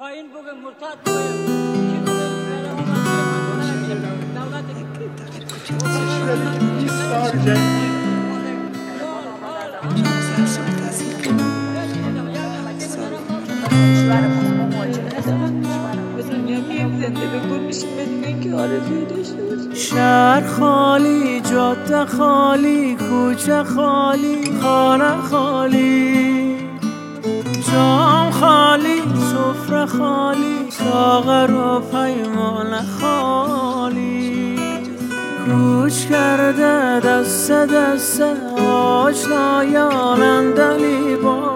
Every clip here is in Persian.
این بگه مرتد شهر خالی، جاده خالی، کوچه خالی، خانه خالی، جام خالی، سفره خالی، ساغر و پیمانه خالی. کوچ کرده دست دست آشنایان دلی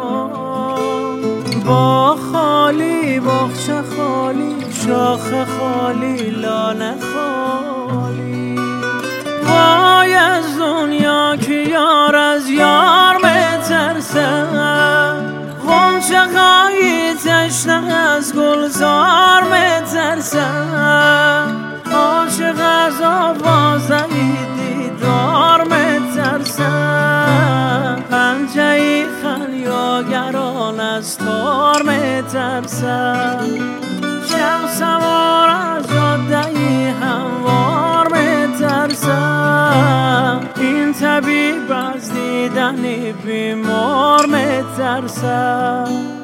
با خالی، باغچه خالی، شاخ خالی، لانه خالی. وای از دنیا که یار از یار میترسه، غنچه خواهی تشنه از گلزار میترسه، عاشق از آوازه دیدار میترسه، پنجه خلیاگران از تار میترسه، شب سوار از جاده هموار میترسه، این طبیب از دیدن بیمار میترسه.